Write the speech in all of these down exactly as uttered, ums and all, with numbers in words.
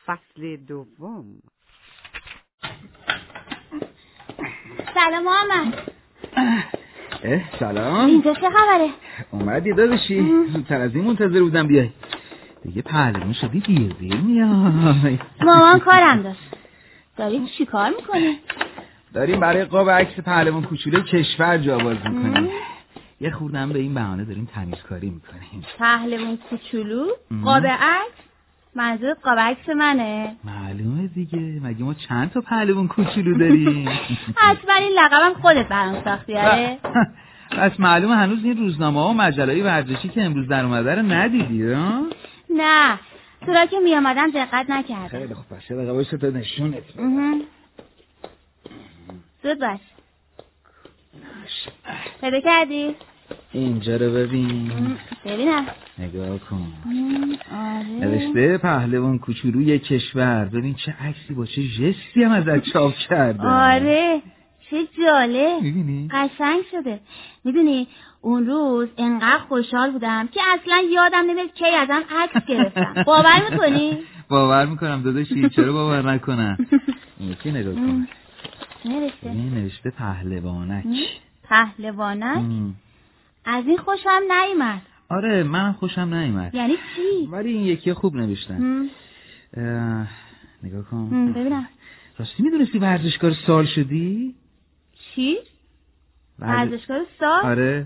فصل دوم. سلام محمد. اه سلام. اینجا چه خبره؟ اومدی داداشی؟ زودتر از این منتظر بودم بیای. دیگه پهلوان شدی دیر دیر میای. مامان کارم داشت. داریم چی کار میکنی؟ داریم برای قاب عکس پهلوان کوچولوی کشور جاباز میکنیم. یه خوردم به این بهانه داریم تمیزکاری میکنیم. پهلوان کوچولو؟ قاب عکس؟ منظور قاب عکس منه؟ معلومه دیگه، مگه ما چند تا پهلوان کوچولو داریم؟ حتما این لقبم خودت برام ساختی آره؟ پس معلومه هنوز این روزنامه ها و مجله‌های ورزشی که امروز در اومده رو ندیدی ها؟ نه، تو که می آمدم دقت نکردم. خیلی خوب، پس دقیقه وایسا تا نشونت زود باش. پیدا کردی؟ اینجا رو ببین. ببینم. نگاه کن. آره. نوشته پهلوان کوچولوی کشور. ببین چه عکسی با چه ژستی هم ازت چاپ کرده. آره چه جالب. میبینی؟ قشنگ شده. میدونی اون روز انقدر خوشحال بودم که اصلا یادم نمیاد کی ازم عکس گرفتم. باور میکنی؟ باور میکنم داداشی، چرا باور نکنم. این یکی نگاه کن. نوشته؟ این نوشته پهلوانک. پهلوانک؟ از این خوشم نیامد. آره من خوشم نیامد. یعنی چی؟ ولی این یکی خوب نوشتن. نگاه کن. ببینم. راستی میدونستی ورزشکار سال شدی؟ چی؟ ورزشکار سال؟ آره.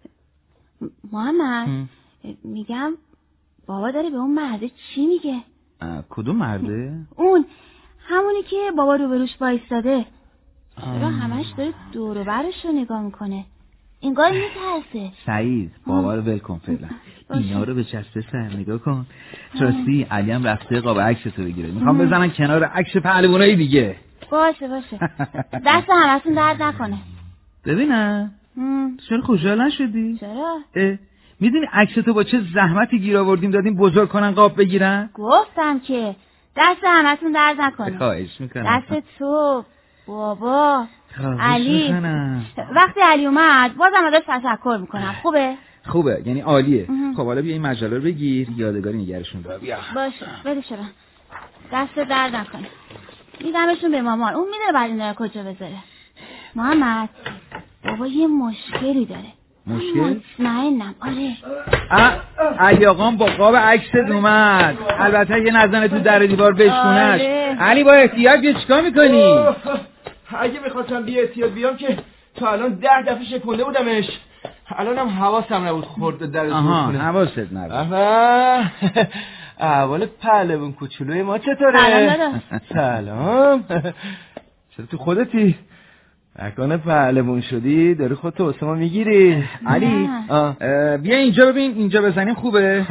محمد میگم بابا داره به اون مرده چی میگه؟ کدوم مرده؟ اون همونی که بابا روبروش وایستاده. چرا همش داره دور و برش رو نگاه میکنه؟ انگار میترسه. سعید بابا رو ول کن فعلا. اینا رو به چسبه سر نگاه کن. راستی علی هم رفته قاب عکس تو بگیره. میخوام بزنن کنار عکس پهلوانای دیگه. باشه باشه. دست همتون درد نکنه. ببینم. چرا خوشحال نشدی؟ چرا؟ میدونی عکس تو با چه زحمتی گیر آوردیم دادیم بزرگ کنن قاب بگیرن؟ گفتم که دست همتون درد نکنه. خواهش میکنم. دست تو بابا علی میکنم. وقتی علی اومد بازم ازش تشکر میکنم. خوبه؟ خوبه یعنی عالیه. خب حالا بیا این مجله رو بگیر یادگاری نگرشون دار. بیا باشه بده شما. دست درد نکنه. میدمشون به مامان. اون میدونه بعد اینا رو کجا بذاره. محمد بابا یه مشکلی داره. مشکل؟ مطمئنم آره. علی آقام با قاب عکست اومد. البته یه نزنه تو در دیوار بشکنش. آره. علی با احتیاط بیا چیکار میکنی؟ اگه میخواستم بی احتیاط بیام که تا الان ده دفعه شکنده بودمش. الانم حواسم نبود خورد در زور آها کنه. حواست نبود. آها اول پهلوان کوچولوی ما چطوره؟ سلام داداش. سلام. چرا تو خودتی؟ اکنه پهلوان شدی داری خودتو واسه ما میگیری؟ علی بیا اینجا ببین. اینجا بزنیم خوبه؟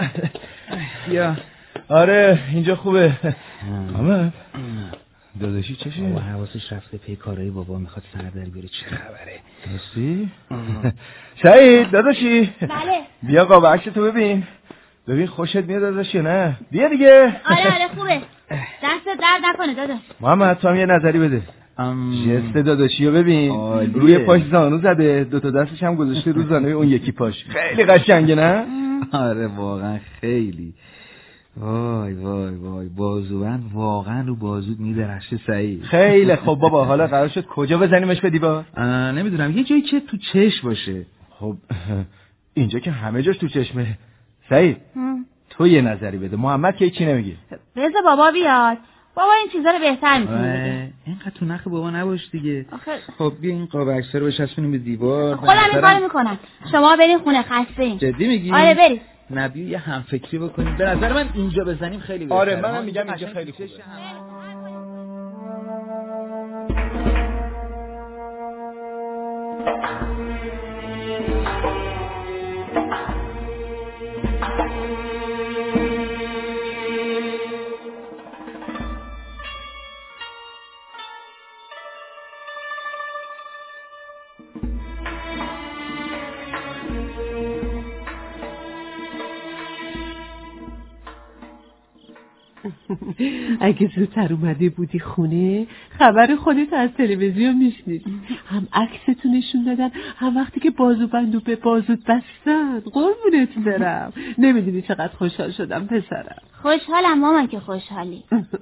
بیا. آره اینجا خوبه. محمد داداشی چشه؟ بابا حواسش رفته پی کارهای بابا میخواد سر در بیاره. چه خبره؟ راستی؟ سعید داداشی بله. بیا قاب عکس تو ببین. ببین خوشت میاد داداشی نه؟ بیا دیگه. آره آره خوبه. دست درد نکنه داداش. محمد تو هم یه نظری بده. جست داداشی رو ببین. روی پاش زانو زده. دوتا دستش هم گذاشته رو زانوی اون یکی پاش. خیلی قشنگه نه؟ آره واقعا خیلی. وای وای وای بازوبند واقعا رو بازود میدرخشه سعید. خیلی خب بابا حالا قرار شد کجا بزنیمش به دیوار؟ نمیدونم یه جایی که تو چشم باشه. خب اینجا که همه جاش تو چشمه. سعید تو یه نظری بده. محمد که چی نمیگه. بذار بابا بیاد. بابا این چیزا رو بهتر می‌کنه. اینقدر تو نخ بابا نباش دیگه. آخه... خب بیا این قاب عکس‌ها رو بچسبونیم به دیوار. خودم این کارو میکنم. شما برین خونه خسته این. جدی میگی؟ آره برید. نبی یه هم فکری بکنیم. به نظر من اینجا بزنیم خیلی بهتره. آره منم میگم اینجا خیلی خوبه. اگه زودتر اومده بودی خونه خبر خودت از تلویزیون میشنیدی. هم عکستو نشون دادن، هم وقتی که بازوبندو به بازوت بستن. قربونت برم. نمیدونی چقدر خوشحال شدم پسرم. خوشحالم مامان که خوشحالی.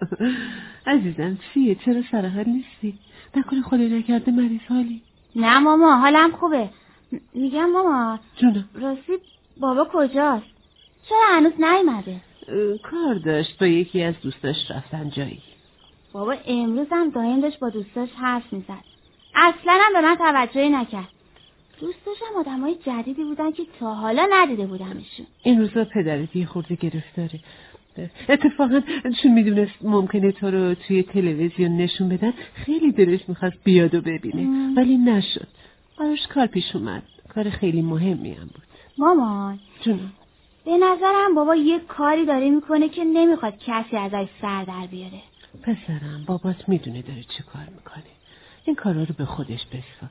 عزیزم چیه؟ چرا سر حال نیستی؟ نکنه خدای نکرده مریض حالی؟ نه ماما، حالم خوبه. میگم ماما جونم، راستی بابا کجاست؟ چرا هنوز نیومده؟ کار داشت با یکی از دوستاش رفتن جایی. بابا امروز هم دایم داشت با دوستاش حرف میزد. اصلا هم به من توجهی نکرد. دوستاش هم آدمای جدیدی بودن که تا حالا ندیده بودمشون. این روزا پدرت یه خورده گرفتاره. اتفاقا چون میدونست ممکنه تو رو توی تلویزیون نشون بدن خیلی دلش میخواست بیاد و ببینه ام. ولی نشد. براش کار پیش اومد. کار خیلی مهمی هم بود. مامان جونم، به نظرم بابا یه کاری داره میکنه که نمیخواد کسی ازش سر در بیاره. پسرم بابات میدونه داره چه کار میکنه. این کارا رو به خودش بسپار.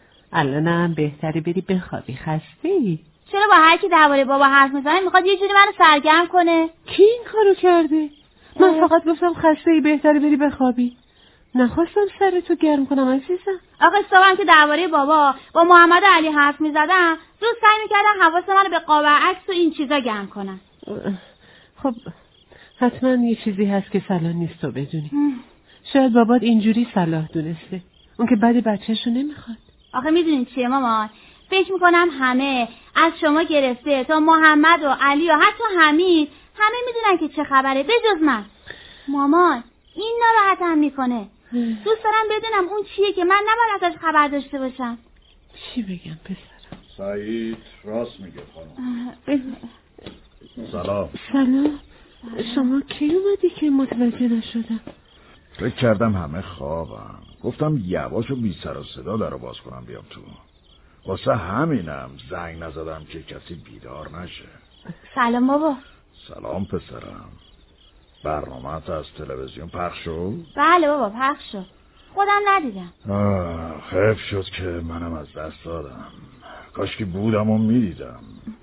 الانم بهتره بری بخوابی. خسته ای؟ چرا با هر کی درباره بابا حرف میزنه میخواد یه جوری منو سرگرم کنه؟ کی این کارو کرده؟ من فقط گفتم خسته ای بهتره بری بخوابی. نخواستم سرتو گرم کنم عزیزم. آقا صبحم که درباره بابا با محمد و علی حرف میزدم زود سعی میکردم حواس منو به قاب عکس و این چیزا گرم کنم. خب حتما یه چیزی هست که صلاح نیست تو بدونی. شاید بابات اینجوری صلاح دونسته. اون که بعد بچه‌شو نمیخواد. آخه میدونین چیه مامان؟ فکر میکنم همه از شما گرفته تا محمد و علی و حتی حمید همه میدونن که چه خبره به جز من. مامان این ناراحتم میکنه. دوست دارم بدونم اون چیه که من نباید ازش خبر داشته باشم. چی بگم پسرم؟ سعید راست میگه خانم. سلام. سلام. شما کی اومدی که متوجه نشدم؟ فکر کردم همه خوابم. گفتم یواش و بی سر و صدا درو باز کنم بیام تو. واسه همینم زنگ نزدم که کسی بیدار نشه. سلام بابا. سلام پسرم. برنامه‌ت از تلویزیون پخش شد؟ بله بابا پخش شد. خودم ندیدم. آه حیف شد که منم از دست دادم. کاش که بودم و میدیدم.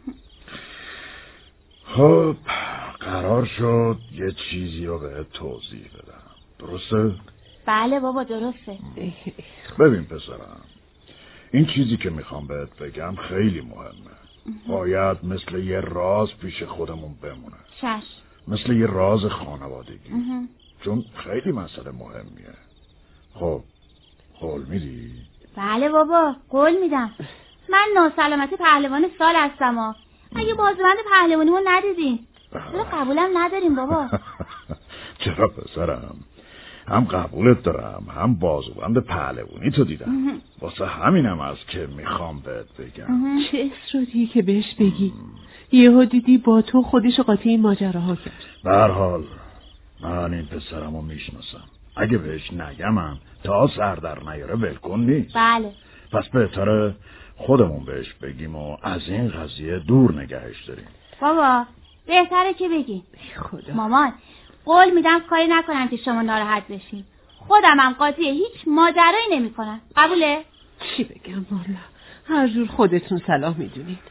خب قرار شد یه چیزی رو بهت توضیح بدم. درسته؟ بله بابا درسته. ببین پسرم، این چیزی که میخوام بهت بگم خیلی مهمه. باید مثل یه راز پیش خودمون بمونه. چش. مثل یه راز خانوادگی. چون خیلی مسئله مهمیه. خب قول میدی؟ بله بابا قول میدم. من ناسلامتی پهلوان سال هستم ها. اگه بازوبند پهلوانیمو ندیدین چرا قبولم نداریم بابا؟ چرا پسرم، هم قبولت دارم هم بازوبند پهلوانی تو دیدم. واسه همینم از که میخوام بهت بگم. چه اصراری که بهش بگی؟ یهو دیدی با تو خودش قاطی این ماجراها کرد. به هر حال من این پسرمو میشناسم. اگه بهش نگمم تا سر در نیاره ولکن نیست. بله. پس بهتره خودمون بهش بگیم و از این قضیه دور نگهش داریم. بابا بهتره که بگی. خدا. مامان قول میدم کاری نکنم که شما ناراحت بشین. خودم هم قاطی هیچ ماجرایی نمی کنم. قبوله؟ چی بگم والا، هر جور خودتون صلاح میدونید.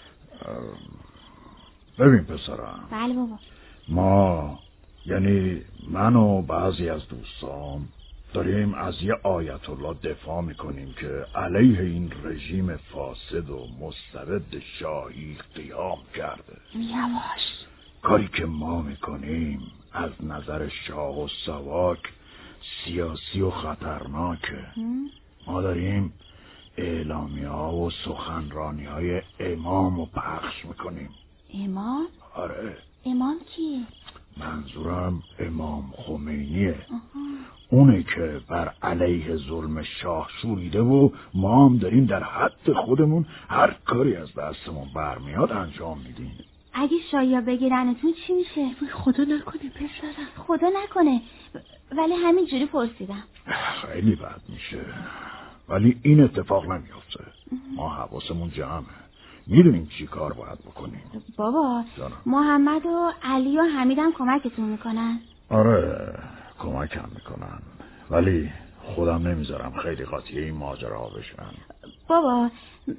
ببین پسرم. بله بابا. ما یعنی من و بعضی از دوستام داریم از یه آیت الله دفاع میکنیم که علیه این رژیم فاسد و مستبد شاهی قیام کرده. یواش. کاری که ما میکنیم از نظر شاه و سواک سیاسی و خطرناکه. ما داریم اعلامی ها و سخنرانی های امام رو پخش میکنیم. امام؟ آره. امام کیه؟ منظورم امام خمینیه. آها. اونه که بر علیه ظلم شاه شوریده و ما هم داریم در حد خودمون هر کاری از دستمون برمیاد انجام میدیم. اگه شایا بگیرنتون چی میشه؟ خدا نکنه پسرم. خدا نکنه. ولی همینجوری پرسیدم. خیلی بد میشه. ولی این اتفاق نمیافته. ما حواسمون جمعه. میدونیم چی کار باید بکنیم. بابا جانم. محمد و علی و حمید هم کمکتون میکنن؟ آره کمکم میکنن. ولی خودم نمیذارم خیلی قاطی این ماجرا بشن. بابا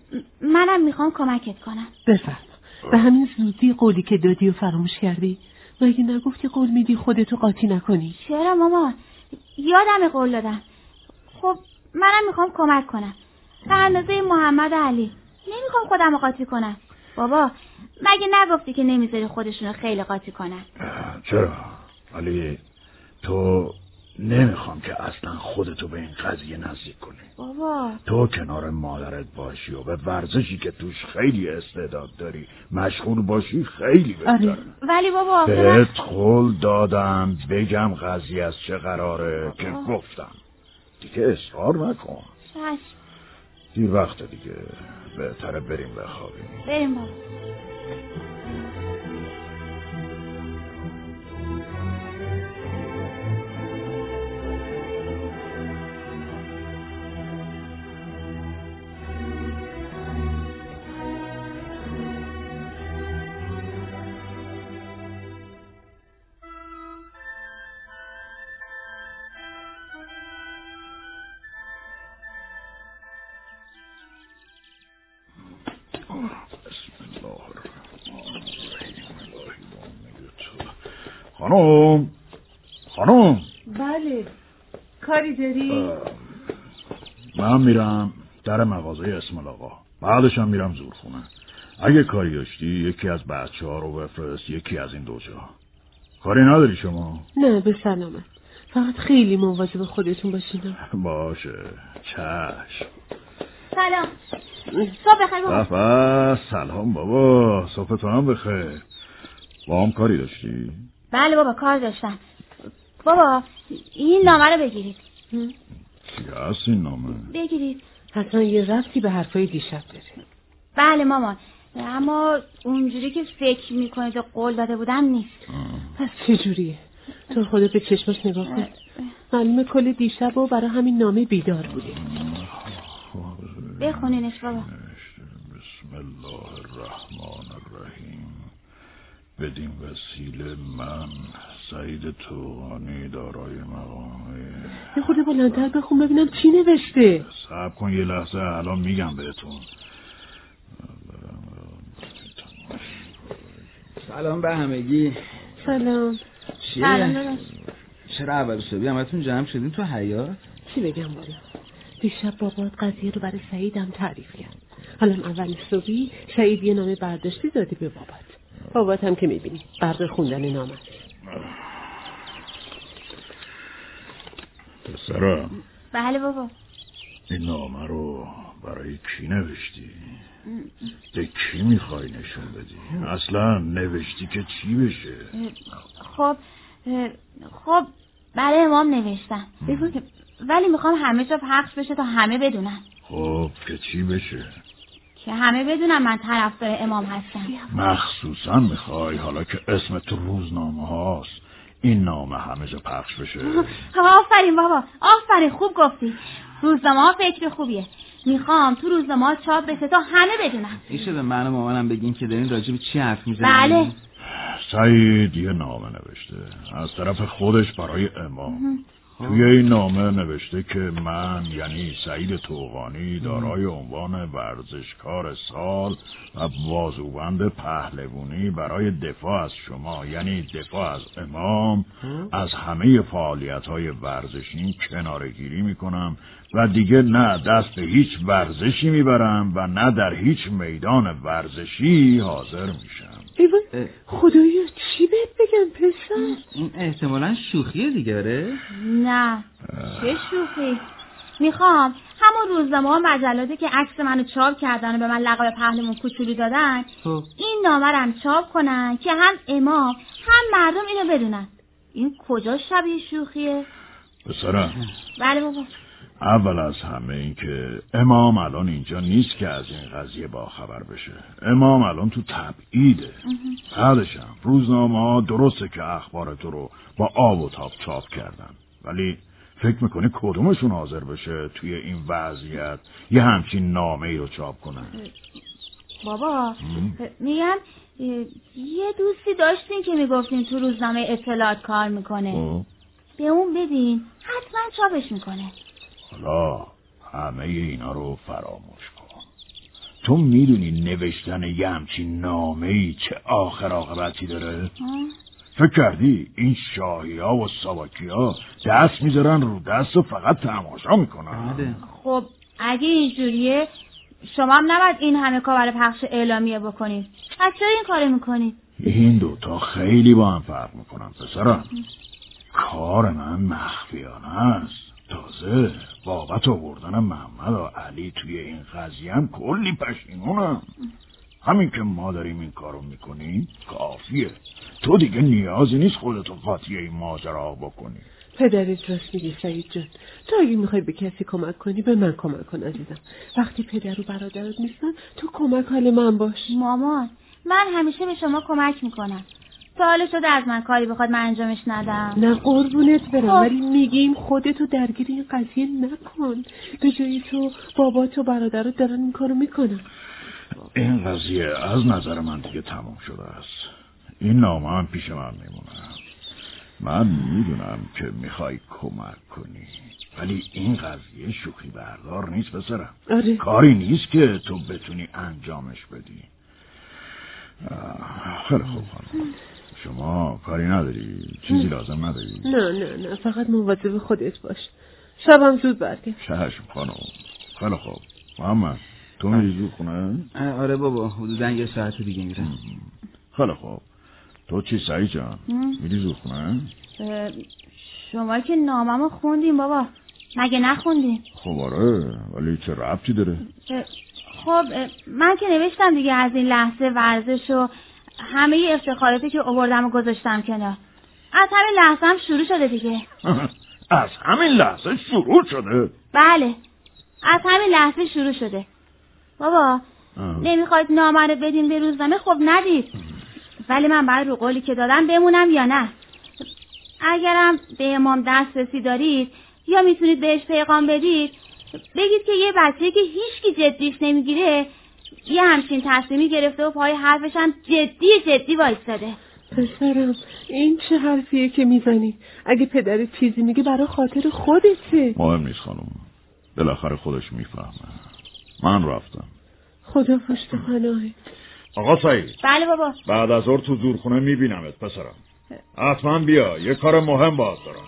منم میخوام کمکت کنم. بفرم. به همین زودی قولی که دادی و فراموش کردی. مگه نگفتی قول میدی خودتو قاطی نکنی؟ چرا مامان؟ یادم قول دادم. خب منم میخوام کمک کنم به اندازه محمد و علی. نمیخوام خودم قاطی کنم. بابا مگه نگفتی که نمیذاری خودشونو خیلی قاطی کنن؟ چرا؟ ولی تو نمیخوام که اصلا خودتو به این قضیه نزدیک کنی. بابا تو کنار مادرت باشی و به ورزشی که توش خیلی استعداد داری مشغول باشی خیلی بهتره. ولی بابا بهت قول دادم بگم قضیه از چه قراره که گفتم. دیگه اصرار نکن. چشم. دیر وقت دیگه، بهتره بریم بخوابیم. بریم بابا. خانم خانم بله کاری داری؟ من میرم در مغازه اسم آقا، بعدش هم میرم زورخونه. اگه کاری داشتی یکی از بچه ها رو بفرست، یکی از این دو جا. کاری نداری شما؟ نه به سلامت، فقط خیلی مواظب خودتون باشین. باشه چشم. سلام. صبح بخیر بابا. بابا سلام بابا، صبحتون هم بخیر. با هم کاری داشتی؟ بله بابا کار داشتم. بابا این نامه رو بگیرید. چی هست این نامه؟ بگیرید. حتما یه ربطی به حرفای دیشب داره. بله مامان، اما اونجوری که فکر میکنید و قول داده بودم نیست. پس چجوریه؟ تو خودت به چشمش نگاه کن. معلومه کل دیشب و برای همین نامه بیدار بودی. بخونینش بابا. بسم الله الرحمن الرحیم. بدین وسیله من سعید توغانی دارای مقامی. یه خود بلندتر بخون ببینم چی نوشته. صبر کن یه لحظه، الان میگم بهتون. سلام به همگی. سلام. چیه؟ سلام داداش. چرا اول صبحی همتون جمع شدین تو حیاط؟ چی بگم بالا؟ دیشب بابات قضیه رو برای سعیدم تعریف کرد. حالا اول صبحی سعید یه نامه برداشتی دادی به بابات. بابات هم که میبینی برق خوندن نامه. پسرم. بله بابا. این نامه رو برای کی نوشتی؟ به کی میخوای نشون بدی؟ اصلا نوشتی که چی بشه؟ خب خب برای امام نوشتم، ولی میخوام همه جا پخش بشه تا همه بدونن. خب که چی بشه؟ که همه بدونن من طرفدار امام هستم. مخصوصا میخوای حالا که اسم تو روزنامه هاست این نامه همه جا پخش بشه؟ آفرین بابا، آفرین، خوب گفتی. روزنامه ها فکر خوبیه. میخوام تو روزنامه ها چاپ بشه تا همه بدونن. میشه به من و مامانم بگین که دارین راجع به چی حرف میزنین؟ بله. سعید یه نامه نوشته از طرف خودش برای امام. توی این نامه نوشته که من یعنی سعید توغانی دارای عنوان ورزشکار سال و بازوبند پهلوانی برای دفاع از شما یعنی دفاع از امام از همه فعالیت‌های ورزشی کناره‌گیری میکنم و دیگه نه دست به هیچ ورزشی میبرم و نه در هیچ میدان ورزشی حاضر میشم. ایوان خدایا چی بهت بگم پسر؟ این احتمالاً شوخیه دیگه ره؟ نه چه شوخی. میخوام همون روزنامه ها مجلاتی که عکس منو چاپ کردن و به من لقب پهلوان کوچولو دادن این نامه رو هم چاپ کنن که هم امام هم مردم اینو بدونن. این کجا شبیه شوخیه؟ پسرم. بله بابا. اول از همه این که امام الان اینجا نیست که از این قضیه با خبر بشه. امام الان تو تبعیده. بعدشم روزنامه ها درسته که اخبار تو رو با آب و تاب چاپ کردن، ولی فکر میکنی کدومشون حاضر بشه توی این وضعیت یه همچین نامه ای رو چاپ کنن؟ بابا میگم یه دوستی داشتین که میگفتین تو روزنامه اطلاعات کار میکنه. او. به اون بدین حتما چاپش میکنه. حالا همه اینا رو فراموش کن. تو میدونی نوشتن یه همچین نامه‌ای چه آخر عاقبتی داره؟ فکر کردی این شاهی ها و ساواکی ها دست میذارن رو دست و فقط تماشا میکنن؟ خب اگه اینجوریه شما هم نباید این همه کار برای پخش اعلامیه بکنید. پس چرا این کارو میکنید؟ این دوتا خیلی با هم فرق میکنن پسرم. کار من مخفیانه است. تازه بابت آوردن محمد و علی توی این قضیه هم کلی پشیمونم. همین که ما داریم این کارو میکنیم کافیه. تو دیگه نیازی نیست خودتو قاطی این ماجرا بکنی. پدرت راست میگه سعید جان. تو اگه میخوای به کسی کمک کنی به من کمک کن عزیزم. وقتی پدر و برادرت نیستن تو کمک حال من باش. مامان من همیشه به شما کمک میکنم. سوال شده از من کاری بخواد من انجامش ندم. نه قربونت برم، ولی میگیم خودتو درگیر این قضیه نکن. به جایی تو بابات و برادرت دارن این کارو میکنن. این قضیه از نظر من دیگه تموم شده است. این نامه هم پیش من میمونه. من میدونم که میخوای کمک کنی، ولی این قضیه شوخی بردار نیست پسرم. آره. کاری نیست که تو بتونی انجامش بدی. خیلی خوب خانم، شما کاری نداری؟ چیزی لازم نداری؟ نه نه نه، فقط مواظب خودت باش. شبم زود برگرد. چشم خانم. خیلی خوب. محمد تو میری زود خونه؟ آره بابا، حدودا یه ساعت دیگه میرم. خیلی خوب. تو چی سعید جان؟ میری زود خونه؟ شما که ناممو خوندین بابا، مگه نخوندین؟ خب آره، ولی چه ربطی داره؟ خب من که نوشتم دیگه از این لحظه ورزش و همه افتخاراتی که آوردم و گذاشتم کنار. از همین لحظه هم شروع شده دیگه. از همین لحظه شروع شده؟ بله، از همین لحظه شروع شده. بابا نمیخواید نامه رو بدین به روزنامه؟ خب ندید، ولی من باید رو قولی که دادم بمونم یا نه؟ اگرم به امام دسترسی دارید یا میتونید بهش پیغام بدید، بگید که یه بچه که هیچکی جدیش نمیگیره یه همچین تصمیمی گرفته و پای حرفش هم جدی جدی وایستاده. پسرم این چه حرفیه که میزنی؟ اگه پدرت چیزی میگه برای خاطر خودته. مهم نیست خانم، بالاخره خودش میفهمه. من رفتم. خدا پشت پناهت. آقا سعید. بله بابا. بعد از ظهر تو زورخونه میبینمت پسرم. حتما بیا، یه کار مهم باید دارم.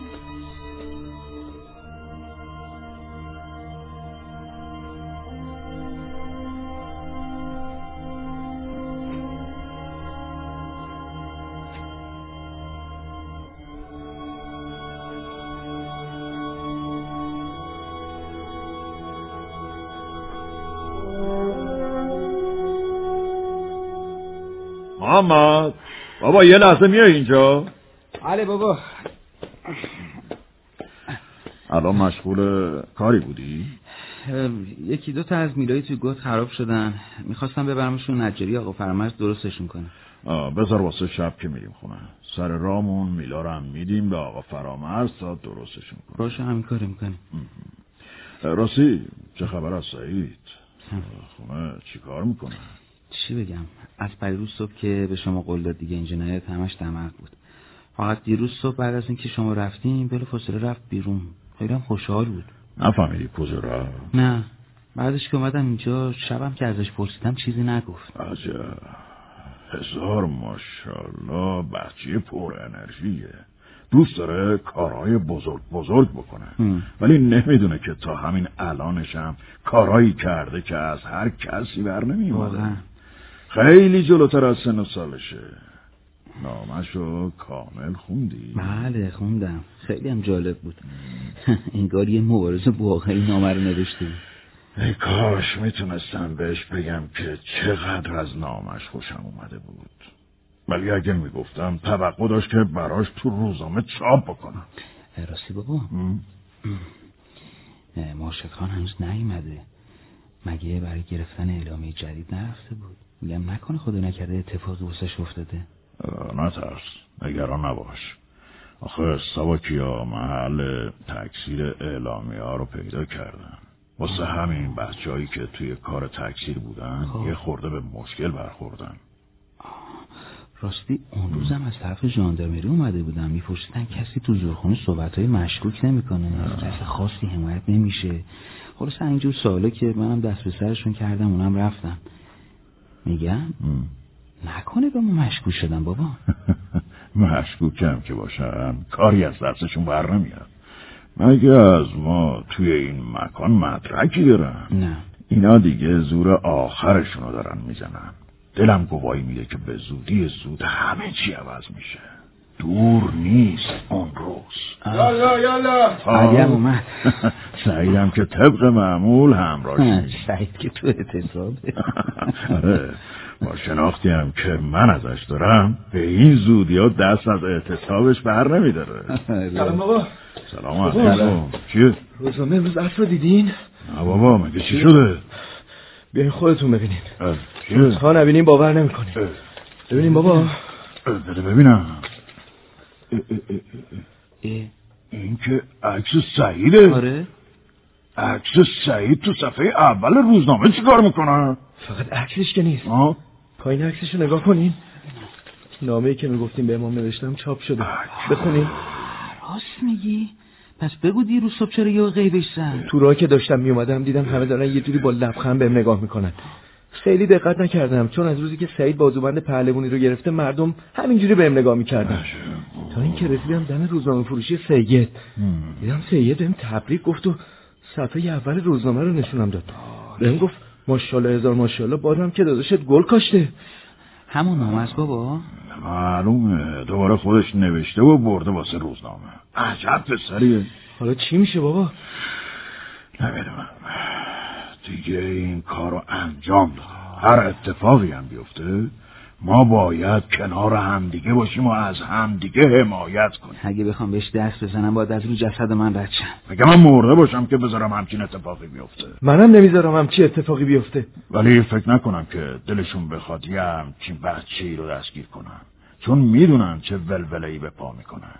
محمد بابا یه لحظه میای اینجا؟ بله بابا. الان مشغول کاری بودی؟ یکی دو تا از میلایی توی گود خراب شدن، میخواستم ببرمشون نجاری آقا فرامرز درستشون کنه. بذار واسه شب که میریم خونه سر رامون میلا رو هم میدیم به آقا فرامرز تا درستشون کنه. باشه همین کاری میکنیم. راستی چه خبر از سعید؟ خونه چی کار میکنه؟ چی بگم، از پریروز صبح که به شما قول داد دیگه اینجا نیاد همش دماغ بود. فقط دیروز صبح بعد از اینکه شما رفتیم بلافاصله رفت بیرون. خیلی هم خوشحال بود. نفهمیدی کجا رفت؟ نه، بعدش که اومدم اینجا شبم که ازش پرسیدم چیزی نگفت. عجب، هزار ماشاءالله، بچه پر انرژیه. دوست داره کارهای بزرگ بزرگ بکنه هم. ولی نمیدونه که تا همین الانشم کارهایی کرده که از هر کسی بر نمیومده. خیلی جلوتر از سن و سالشه. نامشو کامل خوندی؟ بله خوندم، خیلی هم جالب بود. انگار یه مبارزه واقعی نامه رو نوشته بود. ای کاش میتونستم بهش بگم که چقدر از نامش خوشم اومده بود، ولی اگه میگفتم توقع داشت که براش تو روزنامه چاپ بکنم. راستی بابا، مارشد خان هنوز نیومده. مگه برای گرفتن اعلامیه جدید نرفته بود؟ میگم نکنه خدا نکرده اتفاقی واسش افتاده. نترس، نگران نباش. آخه سواکیا محل تکثیر اعلامیه ها رو پیدا کردن. واسه همین بچه‌هایی که توی کار تکثیر بودن خواه. یه خورده به مشکل برخوردن. راستی اون روزم از طرف ژاندارمری اومده بودن، میپرسیدن کسی تو زورخونه صحبت‌های مشکوک نمی‌کنه، از کسی خاصی حمایت نمیشه. خلاص اینجور سوالا که منم دست به سرشون کردم اونم رفتن. میگم نکنه به ما مشکوک شدن بابا. مشکوکم که باشن کاری از دستشون بر نمیاد. مگه از ما توی این مکان مدرکی دارن؟ نه. اینا دیگه زور آخرشونو دارن میزنن. دلم گواهی میده که به زودی زود همه چی عوض میشه. دور نیست اون روز. یالا یالا سعیدم اومد. سعیدم که طبق معمول همراهش میشه. سعید که تو اعتصابه. با شناختی هم که من ازش دارم به این زودی ها دست از اعتصابش بر نمیداره. سلام بابا. سلام علیکم. چیه؟ روزنامه امروز عصر دیدین؟ نه بابا مگه چی شده؟ بیاین خودتون ببینین. چیه؟ ها نبینین باور نمیکنین. ببینین بابا. بده ببینم. این که عکس سعیده. آره. عکس سعید تو صفحه اول روزنامه چی کار میکنه؟ فقط عکسش که نیست. آه؟ پایین عکسشو نگاه کنین. نامه‌ای که میگفتیم به امام نوشتم چاپ شده. بخونین. راست میگی؟ پس بگو دیروز صبح چرا یه غیبش زد؟ تو راه که داشتم میومدم دیدم همه دارن یه جوری با لبخند بهم نگاه میکنن. خیلی دقت نکردم چون از روزی که سعید بازوبند پهلوانی رو گرفته مردم همینجوری بهم نگاه میکردن. تا اینکه رسیدم دم روزنامه فروشی سید. دیدم سید بهم تبریک گفت و صفحه اول روزنامه رو نشونم داد. بهم گفت ماشاءالله هزار ماشاءالله بادم که داداشت گل کاشته. همون نامه است بابا؟ معلومه دوباره خودش نوشته و برده واسه روزنامه. عجب پسریه. حالا چی میشه بابا؟ نمیدونم دیگه این کارو انجام داد. هر اتفاقی هم بیفته ما باید کنار همدیگه باشیم و از همدیگه حمایت کنیم. اگه بخوام بهش دست بزنم باید از رو جسد من رد شم. مگه من مرده باشم که بذارم همچین اتفاقی بیفته؟ منم نمیذارم همچین اتفاقی بیفته. ولی فکر نکنم که دلشون بخواد یه همچین بچه‌ای رو دستگیر کنن، چون میدونن چه ولوله‌ای به پا میکنن.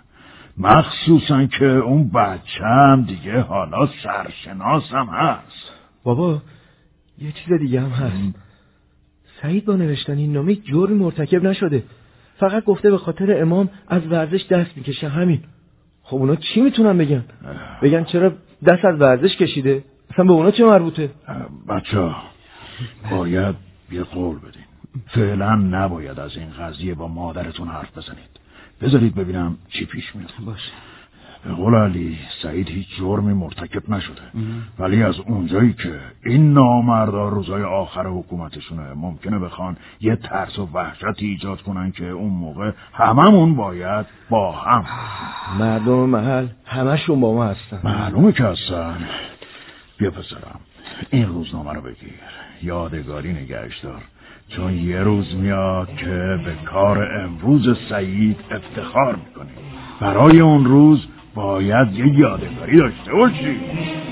مخصوصا که اون بچه هم دیگه حالا سرشناس هم هست. بابا یه چیز دیگه هم هست. سعید با نوشتن این نامه جرمی مرتکب نشده، فقط گفته به خاطر امام از ورزش دست میکشه، همین. خب اونا چی میتونن بگن؟ بگن چرا دست از ورزش کشیده؟ اصلا به اونا چه مربوطه؟ بچه باید یه قول بدین، فعلا نباید از این قضیه با مادرتون حرف بزنید، بذارید ببینم چی پیش میاد. باشه. به قول علی سعید هیچ جرمی مرتکب نشده، ولی از اونجایی که این نامردا روزای آخر حکومتشونه ممکنه بخوان یه ترس و وحشتی ایجاد کنن که اون موقع هممون باید با هم. مردم محل همشون با ما هستن. معلومه که هستن. بیا پسرم این روزنامه رو بگیر، یادگاری نگهش دار، چون یه روز میاد که به کار امروز سعید افتخار میکنی. برای اون روز باید یه یادگاری داشته باشی.